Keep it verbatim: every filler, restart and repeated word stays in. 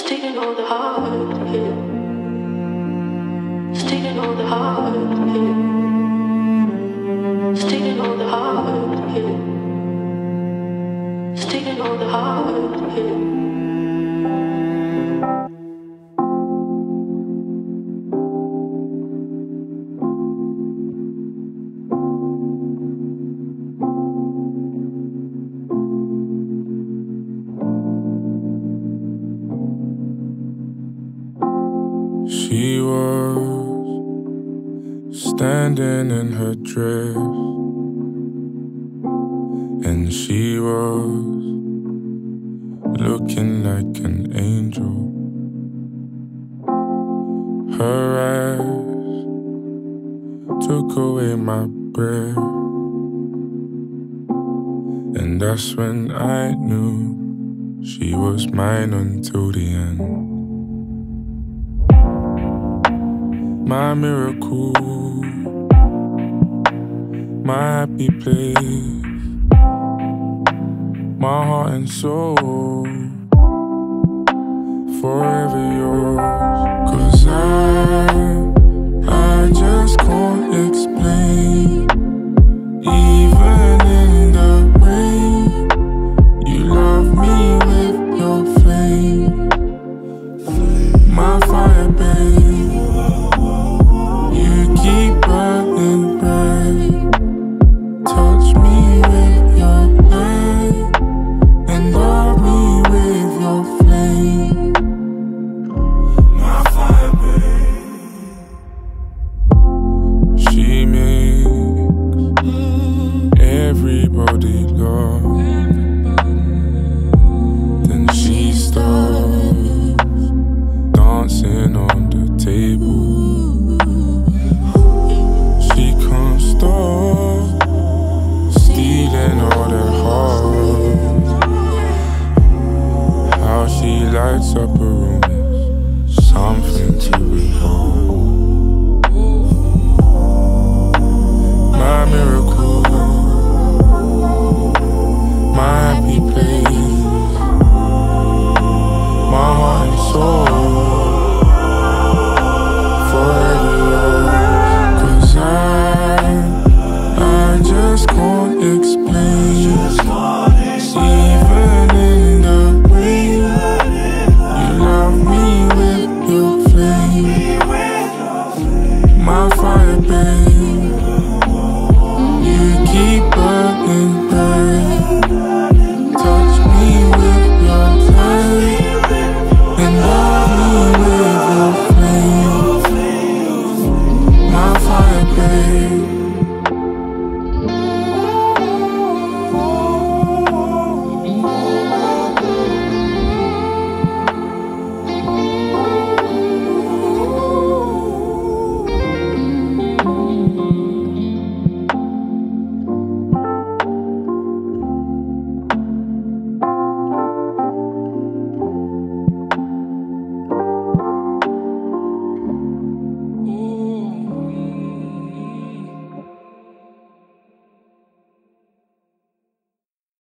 Stealing all the heart, yeah. Stealing all the heart, yeah. Stealing all the heart, yeah. Stealing all the heart, yeah. She was standing in her dress, and she was looking like an angel. Her eyes took away my breath, and that's when I knew she was mine until the end. My miracle, my happy place, my heart and soul, forever yours. 'Cause I, I just can't explain. Even in the rain, you love me with your flame. My fire, babe, keep burning bright. Touch me with your light, and love me with your flame. My fire, babe. She makes everybody laugh. Then she starts dancing on the table. Stealing all their hearts. How she lights up a room is something to behold. My mirror